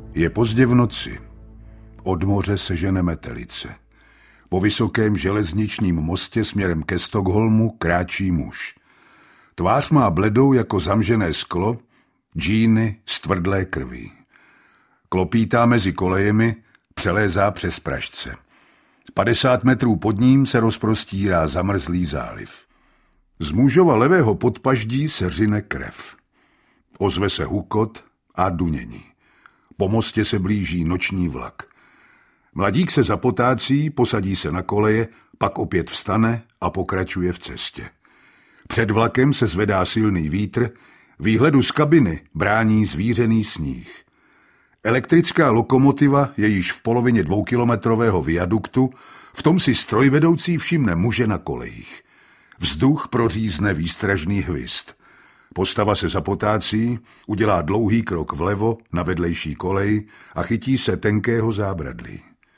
Je pozdě v noci. Od moře se žene metelice. Po vysokém železničním mostě směrem ke Stockholmu kráčí muž. Tvář má bledou jako zamžené sklo, džíny z tvrdlé krví. Klopítá mezi kolejemi, přelézá přes pražce. 50 metrů pod ním se rozprostírá zamrzlý záliv. Z mužova levého podpaždí se řine krev. Ozve se hukot a dunění. Po mostě se blíží noční vlak. Mladík se zapotácí, posadí se na koleje, pak opět vstane a pokračuje v cestě. Před vlakem se zvedá silný vítr, výhledu z kabiny brání zvířený sníh. Elektrická lokomotiva je již v polovině 2kilometrového viaduktu, v tom si strojvedoucí všimne muže na kolejích. Vzduch prořízne výstražný hvizd. Postava se zapotácí, udělá dlouhý krok vlevo na vedlejší kolej a chytí se tenkého zábradlí.